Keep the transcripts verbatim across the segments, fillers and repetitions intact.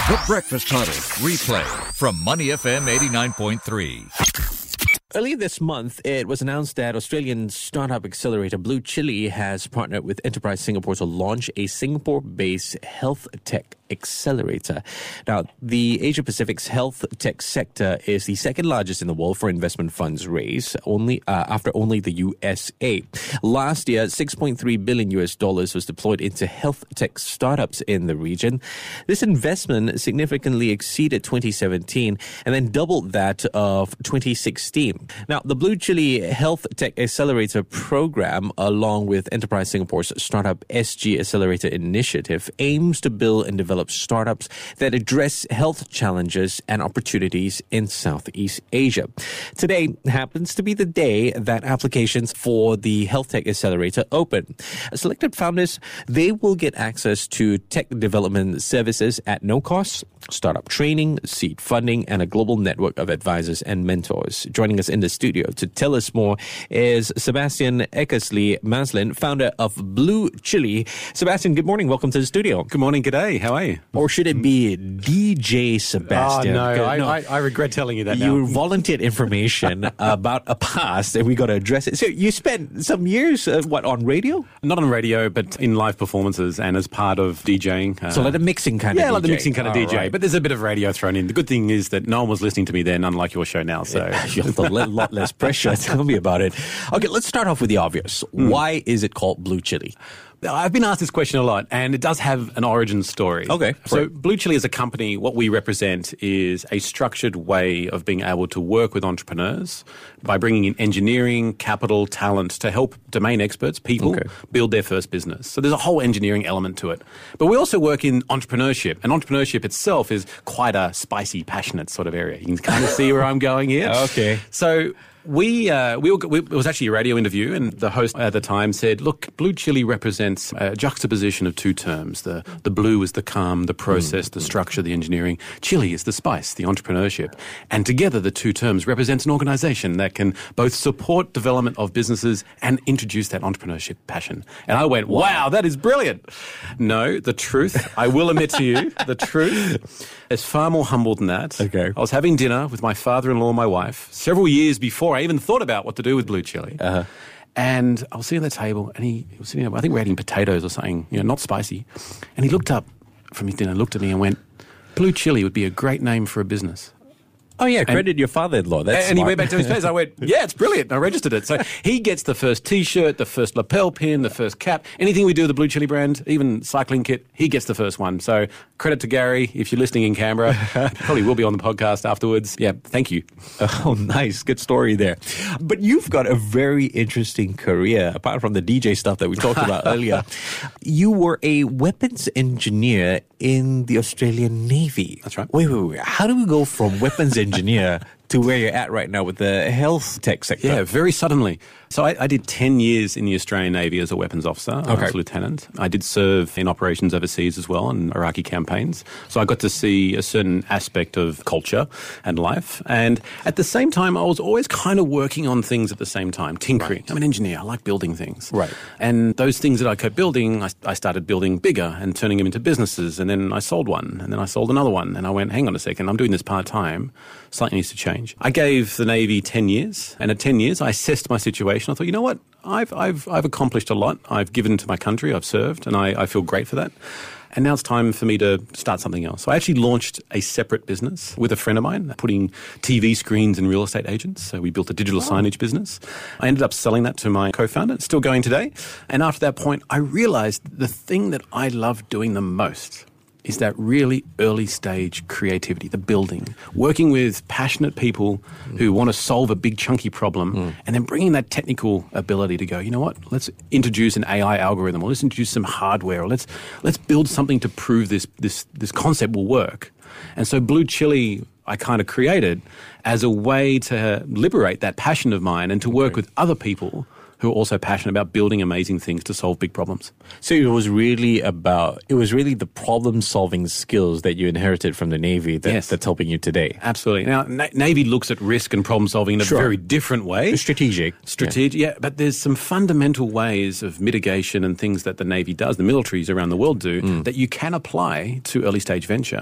The Breakfast Huddle replay from Money F M eighty-nine point three. Earlier this month, it was announced that Australian startup accelerator Blue Chili has partnered with Enterprise Singapore to launch a Singapore-based health tech accelerator. Now, the Asia Pacific's health tech sector is the second largest in the world for investment funds raised, only uh, after only the U S A. Last year, six point three billion U S dollars was deployed into health tech startups in the region. This investment significantly exceeded twenty seventeen and then doubled that of twenty sixteen. Now, the Blue Chili Health Tech Accelerator program, along with Enterprise Singapore's Startup S G Accelerator Initiative, aims to build and develop startups that address health challenges and opportunities in Southeast Asia. Today happens to be the day that applications for the Health Tech Accelerator open. Selected founders, they will get access to tech development services at no cost, startup training, seed funding, and a global network of advisors and mentors. Joining us in the studio to tell us more is Sebastian Eckersley Maslin, founder of Blue Chili. Sebastian, good morning. Welcome to the studio. Good morning. G'day. How are you? Or should it be D J Sebastian? Oh, no. Good, I, no. I, I regret telling you that now. You volunteered information about a past, and we got to address it. So you spent some years, uh, what, on radio? Not on radio, but in live performances and as part of DJing. Uh, so like the mixing kind yeah, of D J. like the mixing kind of oh, D J. Right. But there's a bit of radio thrown in. The good thing is that no one was listening to me then, unlike your show now. So you have a lot less pressure. Tell me about it. Okay, let's start off with the obvious. Mm. Why is it called Blue Chili? I've been asked this question a lot, and it does have an origin story. Okay. So right. Blue Chili as a company, what we represent is a structured way of being able to work with entrepreneurs by bringing in engineering, capital, talent to help domain experts, people, okay. build their first business. So there's a whole engineering element to it. But we also work in entrepreneurship, and entrepreneurship itself is quite a spicy, passionate sort of area. You can kind of see where I'm going here. Okay. So We, uh, we, were, we, it was actually a radio interview, and the host at the time said, look, Blue Chili represents a juxtaposition of two terms. The, the blue is the calm, the process, mm. the structure, the engineering. Chili is the spice, the entrepreneurship. And together, the two terms represent an organization that can both support development of businesses and introduce that entrepreneurship passion. And I went, wow, that is brilliant. No, the truth, I will admit to you, the truth is far more humble than that. Okay. I was having dinner with my father-in-law and my wife several years before I even thought about what to do with Blue Chili. Uh-huh. And I was sitting at the table, and he, he was sitting there, I think we were eating potatoes or something, you know, not spicy. And he looked up from his dinner, looked at me and went, Blue Chili would be a great name for a business. Oh, yeah, credit and, your father-in-law. That's And smart. he went back to his face. I went, yeah, it's brilliant. I registered it. So he gets the first T-shirt, the first lapel pin, the first cap. Anything we do with the Blue Chili brand, even cycling kit, he gets the first one. So credit to Gary. If you're listening in Canberra, probably will be on the podcast afterwards. Yeah, thank you. Oh, nice. Good story there. But you've got a very interesting career, apart from the D J stuff that we talked about earlier. You were a weapons engineer in the Australian Navy. That's right. Wait, wait, wait. How do we go from weapons engineer to where you're at right now with the health tech sector? Yeah, very suddenly. So I, I did ten years in the Australian Navy as a weapons officer. Okay. I was a lieutenant. I did serve in operations overseas as well in Iraqi campaigns. So I got to see a certain aspect of culture and life. And at the same time, I was always kind of working on things at the same time, tinkering. Right. I'm an engineer. I like building things. Right. And those things that I kept building, I, I started building bigger and turning them into businesses. And then I sold one. And then I sold another one. And I went, hang on a second, I'm doing this part-time. Something needs to change. I gave the Navy ten years. And at ten years, I assessed my situation. I thought, you know what? I've I've I've accomplished a lot. I've given to my country. I've served, and I, I feel great for that. And now it's time for me to start something else. So I actually launched a separate business with a friend of mine, putting T V screens in real estate agents. So we built a digital oh. signage business. I ended up selling that to my co-founder. It's still going today. And after that point, I realized the thing that I love doing the most is that really early stage creativity, the building, working with passionate people mm. who want to solve a big chunky problem mm. and then bringing that technical ability to go, you know what, let's introduce an A I algorithm or let's introduce some hardware or let's let's build something to prove this this this concept will work. And so Blue Chili I kind of created as a way to liberate that passion of mine and to work okay. with other people who are also passionate about building amazing things to solve big problems. So it was really about, it was really the problem-solving skills that you inherited from the Navy that, yes. that's helping you today. Absolutely. Now, Na- Navy looks at risk and problem-solving in a sure. very different way. Strategic. Strategic, yeah. yeah. But there's some fundamental ways of mitigation and things that the Navy does, the militaries around the world do, mm. that you can apply to early-stage venture.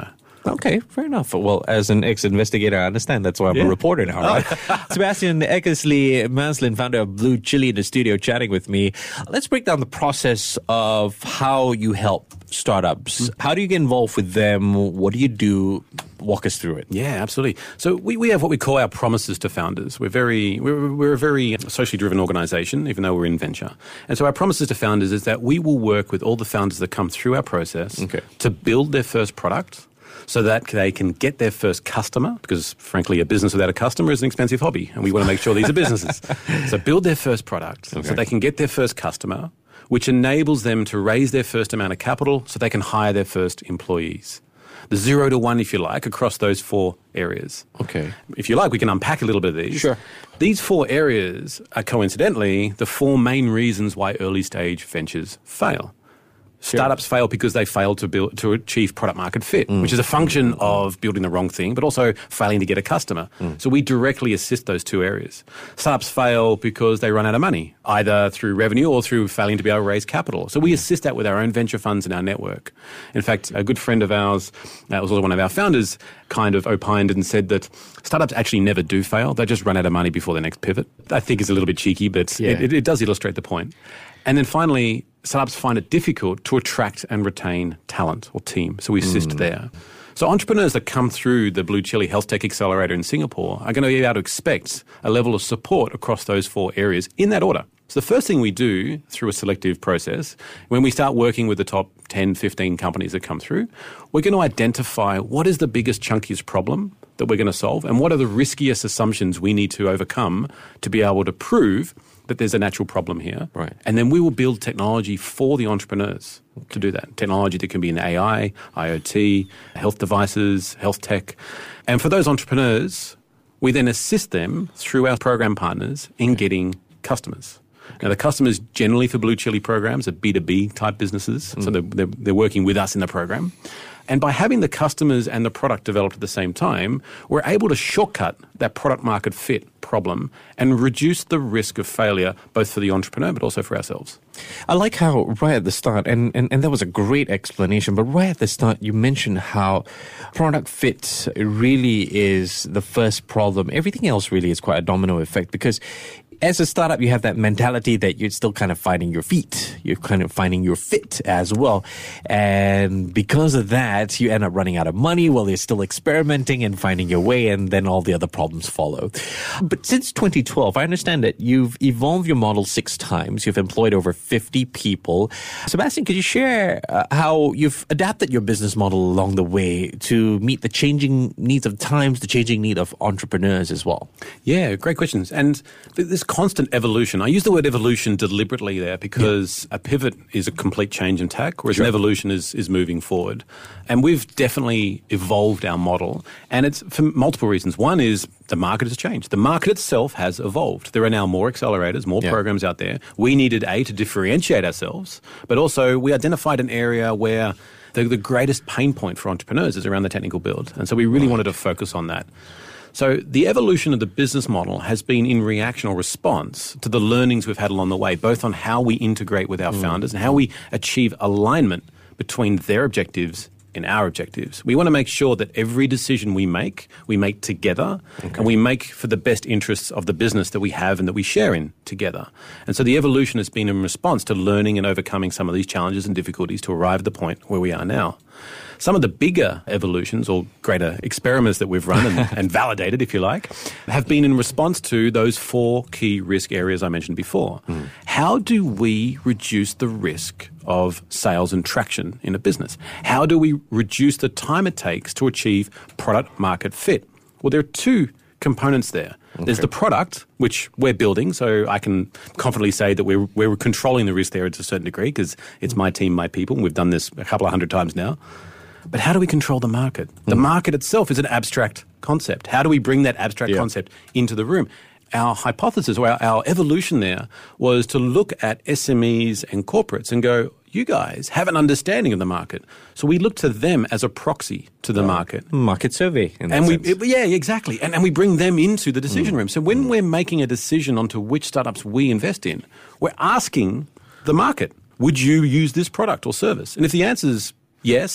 Okay, fair enough. Well, as an ex-investigator, I understand that's why I'm Yeah. a reporter now, right? Sebastian Eckersley Maslin, founder of Blue Chili, in the studio chatting with me. Let's break down the process of how you help startups. How do you get involved with them? What do you do? Walk us through it. Yeah, absolutely. So we, we have what we call our promises to founders. We're very we're, we're a very socially driven organization, even though we're in venture. And so our promises to founders is that we will work with all the founders that come through our process Okay. to build their first product, so that they can get their first customer, because frankly, a business without a customer is an expensive hobby, and we want to make sure these are businesses. So build their first product Okay. so they can get their first customer, which enables them to raise their first amount of capital so they can hire their first employees. The zero to one, if you like, across those four areas. Okay. If you like, we can unpack a little bit of these. Sure. These four areas are coincidentally the four main reasons why early stage ventures fail. Startups fail because they fail to build to achieve product market fit, Mm. which is a function of building the wrong thing, but also failing to get a customer. Mm. So we directly assist those two areas. Startups fail because they run out of money, either through revenue or through failing to be able to raise capital. So we assist that with our own venture funds and our network. In fact, a good friend of ours, that was also one of our founders, kind of opined and said that startups actually never do fail. They just run out of money before their next pivot. I think is a little bit cheeky, but Yeah. it, it, it does illustrate the point. And then finally, startups find it difficult to attract and retain talent or team. So we assist Mm. there. So entrepreneurs that come through the Blue Chili Health Tech Accelerator in Singapore are going to be able to expect a level of support across those four areas in that order. So the first thing we do through a selective process, when we start working with the top ten, fifteen companies that come through, we're going to identify what is the biggest, chunkiest problem that we're going to solve and what are the riskiest assumptions we need to overcome to be able to prove that there's a natural problem here. Right. And then we will build technology for the entrepreneurs to do that. Technology that can be in A I, IoT, health devices, health tech. And for those entrepreneurs, we then assist them through our program partners in getting customers. Now, the customers generally for Blue Chili programs are B two B type businesses, so they're, they're, they're working with us in the program. And by having the customers and the product developed at the same time, we're able to shortcut that product market fit problem and reduce the risk of failure, both for the entrepreneur but also for ourselves. I like how right at the start, and, and, and that was a great explanation, but right at the start, you mentioned how product fit really is the first problem. Everything else really is quite a domino effect, because as a startup, you have that mentality that you're still kind of finding your feet. You're kind of finding your fit as well. And because of that, you end up running out of money while you're still experimenting and finding your way, and then all the other problems follow. But since twenty twelve, I understand that you've evolved your model six times. You've employed over fifty people. Sebastian, could you share uh, how you've adapted your business model along the way to meet the changing needs of times, the changing need of entrepreneurs as well? Yeah, great questions. And th- this constant evolution. I use the word evolution deliberately there because yeah. a pivot is a complete change in tack, whereas Sure. an evolution is, is moving forward. And we've definitely evolved our model, and it's for multiple reasons. One is the market has changed. The market itself has evolved. There are now more accelerators, more yeah. programs out there. We needed, A, to differentiate ourselves, but also we identified an area where the, the greatest pain point for entrepreneurs is around the technical build. And so we really right. wanted to focus on that. So the evolution of the business model has been in reaction or response to the learnings we've had along the way, both on how we integrate with our mm. founders and how we achieve alignment between their objectives and our objectives. We want to make sure that every decision we make, we make together, okay. and we make for the best interests of the business that we have and that we share in together. And so the evolution has been in response to learning and overcoming some of these challenges and difficulties to arrive at the point where we are now. Some of the bigger evolutions or greater experiments that we've run and, and validated, if you like, have been in response to those four key risk areas I mentioned before. Mm. How do we reduce the risk of sales and traction in a business? How do we reduce the time it takes to achieve product market fit? Well, there are two components there. Okay. There's the product, which we're building, so I can confidently say that we're, we're controlling the risk there to a certain degree because it's my team, my people, and we've done this a couple of hundred times now. But how do we control the market? The mm. market itself is an abstract concept. How do we bring that abstract yeah. concept into the room? Our hypothesis or our, our evolution there was to look at S M Es and corporates and go, you guys have an understanding of the market. So we look to them as a proxy to the right. market. Market survey. In that and we, sense. it, yeah, exactly. And, and we bring them into the decision mm. room. So when mm. we're making a decision onto which startups we invest in, we're asking the market, would you use this product or service? And if the answer is yes,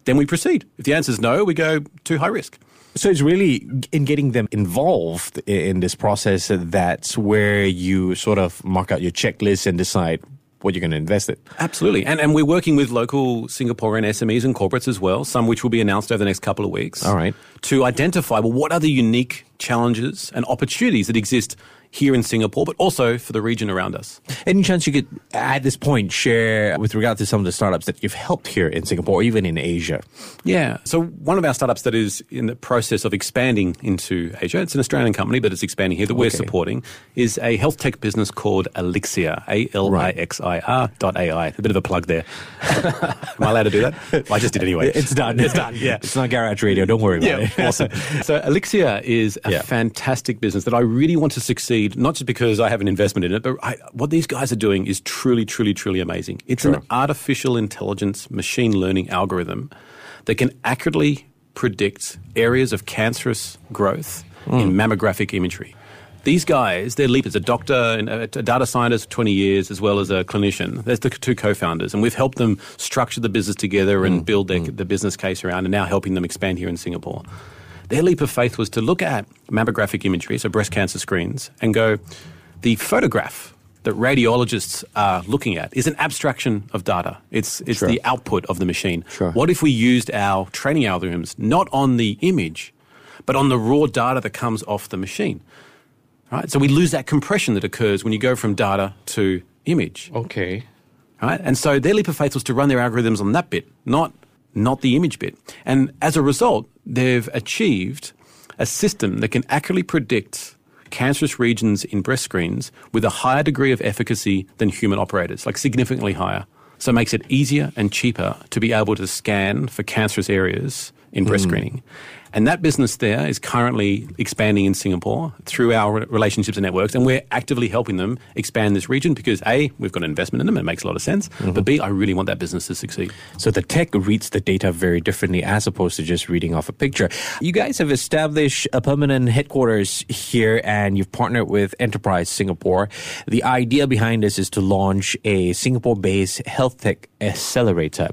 then we proceed. If the answer is no, we go to high risk. So it's really in getting them involved in this process that's where you sort of mark out your checklist and decide what you're going to invest in. Absolutely. And and we're working with local Singaporean S M Es and corporates as well, some which will be announced over the next couple of weeks. All right. To identify, well, what are the unique challenges and opportunities that exist here in Singapore, but also for the region around us. Any chance you could, at this point, share with regard to some of the startups that you've helped here in Singapore, or even in Asia? Yeah. So one of our startups that is in the process of expanding into Asia, it's an Australian company, but it's expanding here, that we're Okay. supporting, is a health tech business called Elixir, A L I X I R dot A I. A bit of a plug there. Am I allowed to do that? Well, I just did anyway. It's done. It's done, yeah. It's not Garage Radio. Don't worry about Yeah, it. awesome. So Elixir is a Yeah. fantastic business that I really want to succeed, not just because I have an investment in it, but I, what these guys are doing is truly, truly, truly amazing. It's Sure. an artificial intelligence machine learning algorithm that can accurately predict areas of cancerous growth Mm. in mammographic imagery. These guys, they're leapers, a doctor and a, a data scientist for twenty years, as well as a clinician. There's the two co-founders, and we've helped them structure the business together and Mm. build their, the business case around, and now helping them expand here in Singapore. Their leap of faith was to look at mammographic imagery, so breast cancer screens, and go, the photograph that radiologists are looking at is an abstraction of data. It's, it's Sure. the output of the machine. Sure. What if we used our training algorithms not on the image, but on the raw data that comes off the machine? Right? So we lose that compression that occurs when you go from data to image. Okay. Right? And so their leap of faith was to run their algorithms on that bit, not, not the image bit. And as a result, they've achieved a system that can accurately predict cancerous regions in breast screens with a higher degree of efficacy than human operators, like significantly higher. So it makes it easier and cheaper to be able to scan for cancerous areas in breast screening. And that business there is currently expanding in Singapore through our relationships and networks, and we're actively helping them expand this region because A, we've got an investment in them, and it makes a lot of sense, but B, I really want that business to succeed. So the tech reads the data very differently as opposed to just reading off a picture. You guys have established a permanent headquarters here and you've partnered with Enterprise Singapore. The idea behind this is to launch a Singapore-based health tech accelerator.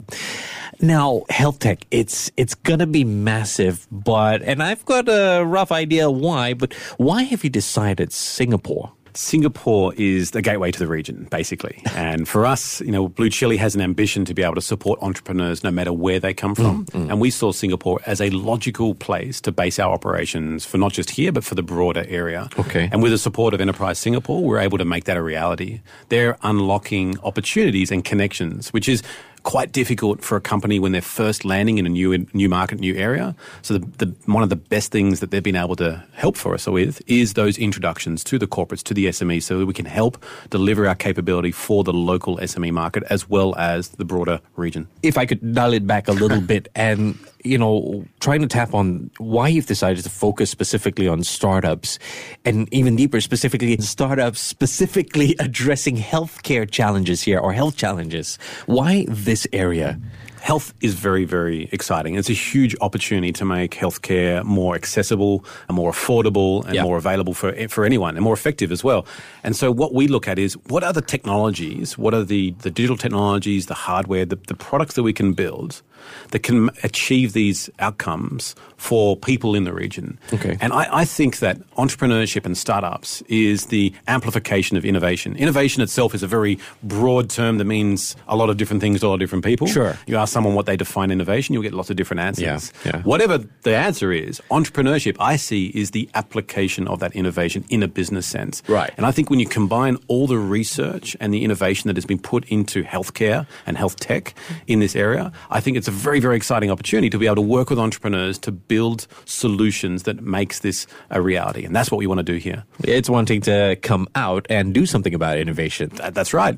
Now, health tech, it's it's going to be massive, but, and I've got a rough idea why, but why have you decided Singapore? Singapore is the gateway to the region, basically. And for us, you know, Blue Chili has an ambition to be able to support entrepreneurs no matter where they come from. Mm, mm. And we saw Singapore as a logical place to base our operations for not just here, but for the broader area. Okay. And with the support of Enterprise Singapore, we're able to make that a reality. They're unlocking opportunities and connections, which is quite difficult for a company when they're first landing in a new new market, new area. So the, the, one of the best things that they've been able to help for us with is those introductions to the corporates, to the S M Es, so that we can help deliver our capability for the local S M E market as well as the broader region. If I could dial it back a little bit and, you know, trying to tap on why you've decided to focus specifically on startups and even deeper specifically startups specifically addressing healthcare challenges here or health challenges. Why this area? Health is very, very exciting. It's a huge opportunity to make healthcare more accessible and more affordable and Yeah. more available for for anyone and more effective as well. And so what we look at is what are the technologies, what are the, the digital technologies, the hardware, the, the products that we can build that can achieve these outcomes for people in the region. Okay. And I, I think that entrepreneurship and startups is the amplification of innovation. Innovation itself is a very broad term that means a lot of different things to a lot of different people. Sure. You ask someone what they define innovation, you'll get lots of different answers. Yeah, yeah. Whatever the answer is, entrepreneurship, I see, is the application of that innovation in a business sense. Right. And I think when you combine all the research and the innovation that has been put into healthcare and health tech in this area, I think it's a very, very exciting opportunity to be able to work with entrepreneurs to build solutions that makes this a reality. And that's what we want to do here. It's wanting to come out and do something about innovation. That, that's right.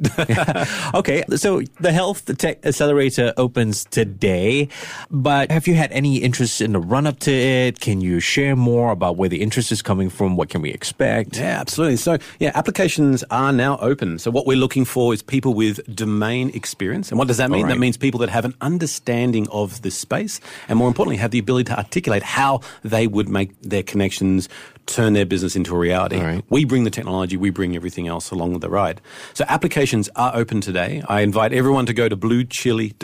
Okay, so the Health Tech Accelerator opens today, but have you had any interest in the run-up to it? Can you share more about where the interest is coming from? What can we expect? Yeah, absolutely. So, yeah, applications are now open. So what we're looking for is people with domain experience. And what does that mean? All right. That means people that have an understanding of this space and, more importantly, have the ability to articulate how they would make their connections turn their business into a reality. All right. We bring the technology, we bring everything else along the ride. So applications are open today. I invite everyone to go to blue chili dot com,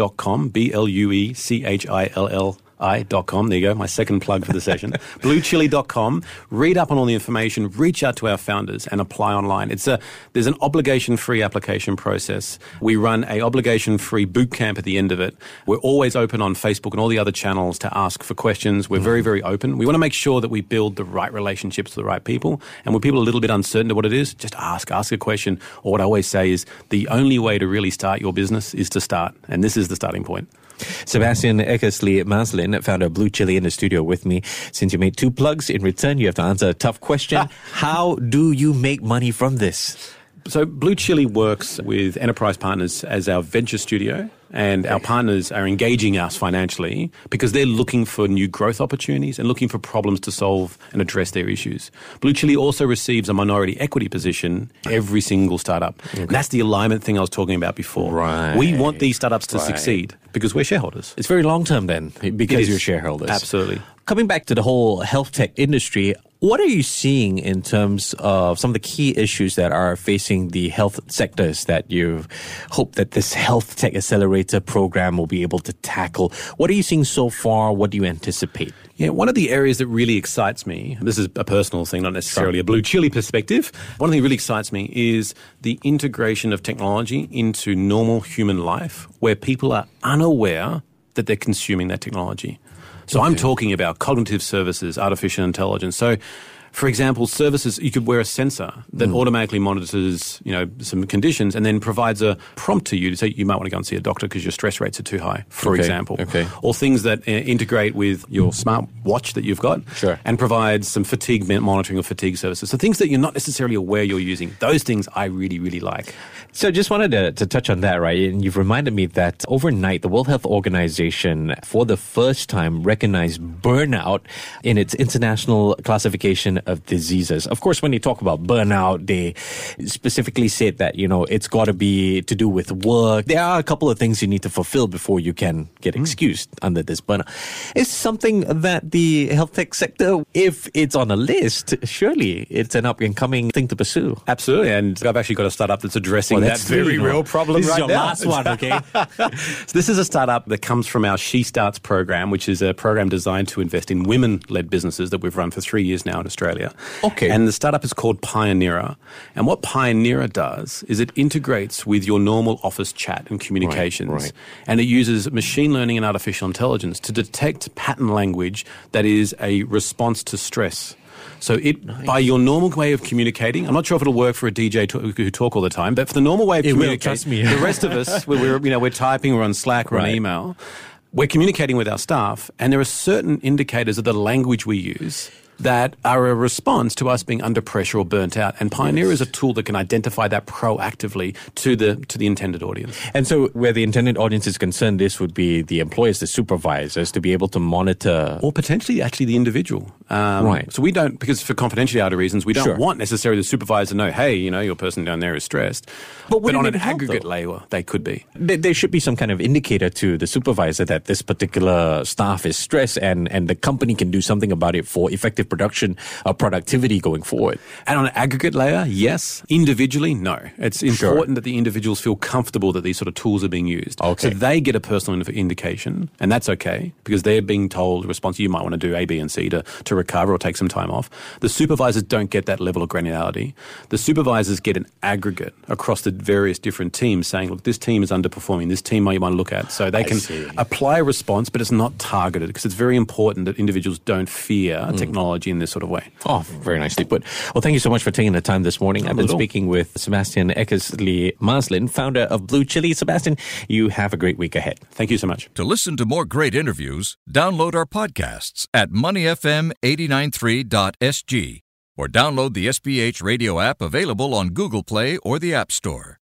B L U E C H I L L I dot com. There you go, my second plug for the session. blue chili dot com. Read up on all the information, reach out to our founders and apply online. It's a There's an obligation-free application process. We run a obligation-free boot camp at the end of it. We're always open on Facebook and all the other channels to ask for questions. We're very, very open. We want to make sure that we build the right relationships with the right people. And when people are a little bit uncertain of what it is, just ask, ask a question. Or what I always say is the only way to really start your business is to start. And this is the starting point. Sebastian Eckersley-Maslin, founder of Blue Chili, in the studio with me. Since you made two plugs, in return you have to answer a tough question. How do you make money from this? So Blue Chili works with enterprise partners as our venture studio, and our partners are engaging us financially because they're looking for new growth opportunities and looking for problems to solve and address their issues. Blue Chili also receives a minority equity position every single startup. Okay. And that's the alignment thing I was talking about before. Right. We want these startups to right. succeed because we're shareholders. It's very long term then, because you're shareholders. Absolutely. Coming back to the whole health tech industry, what are you seeing in terms of some of the key issues that are facing the health sectors that you hope that this health tech accelerator program will be able to tackle? What are you seeing so far? What do you anticipate? Yeah, one of the areas that really excites me, this is a personal thing, not necessarily a Blue Chili perspective. One thing that really excites me is the integration of technology into normal human life where people are unaware that they're consuming that technology. So okay. I'm talking about cognitive services, artificial intelligence. So, for example, services, you could wear a sensor that mm. automatically monitors, you know, some conditions and then provides a prompt to you to say you might want to go and see a doctor because your stress rates are too high, for okay. example. Okay. Or things that uh, integrate with your smart watch that you've got sure. and provides some fatigue monitoring or fatigue services. So things that you're not necessarily aware you're using. Those things I really, really like. So just wanted to, to touch on that, right? And you've reminded me that overnight, the World Health Organization, for the first time, recognized burnout in its international classification of diseases. Of course, when they talk about burnout, they specifically said that, you know, it's got to be to do with work. There are a couple of things you need to fulfill before you can get excused mm. under this burnout. It's something that the health tech sector, if it's on a list, surely it's an up-and-coming thing to pursue. Absolutely. And I've actually got a startup that's addressing well, that very real, real problem this right now. This now. is your last one, okay? So this is a startup that comes from our She Starts program, which is a program designed to invest in women-led businesses that we've run for three years now in Australia. Okay. And the startup is called Pioneera. And what Pioneera does is it integrates with your normal office chat and communications. Right, right. And it uses machine learning and artificial intelligence to detect pattern language that is a response to stress. So it, nice. By your normal way of communicating, I'm not sure if it'll work for a D J to, who talk all the time, but for the normal way of it communicating, will, trust me. the rest of us, we're, we're, you know, we're typing, we're on Slack, we're right. on email, we're communicating with our staff, and there are certain indicators of the language we use that are a response to us being under pressure or burnt out. And Pioneera yes. is a tool that can identify that proactively to the to the intended audience. And so where the intended audience is concerned, this would be the employers, the supervisors, to be able to monitor. Or potentially actually the individual. Um, right. So we don't, because for confidentiality reasons, we don't sure. want necessarily the supervisor to know, hey, you know, your person down there is stressed. But, but on an help, aggregate though? layer, they could be. There, there should be some kind of indicator to the supervisor that this particular staff is stressed and, and the company can do something about it for effective production of productivity going forward. And on an aggregate layer, yes. Individually, no. It's important sure. that the individuals feel comfortable that these sort of tools are being used. Okay. So they get a personal indication, and that's okay, because they're being told, response, you might want to do A, B, and C to, to recover or take some time off. The supervisors don't get that level of granularity. The supervisors get an aggregate across the various different teams saying, look, this team is underperforming, this team might you want to look at. So they I can see. apply a response, but it's not targeted, because it's very important that individuals don't fear mm. technology in this sort of way. Oh, very nicely put. Well, thank you so much for taking the time this morning. Not I've been speaking with Sebastian Eckersley-Maslin, founder of Blue Chili. Sebastian, you have a great week ahead. Thank you so much. To listen to more great interviews, download our podcasts at money f m eight nine three dot s g or download the S B H radio app available on Google Play or the App Store.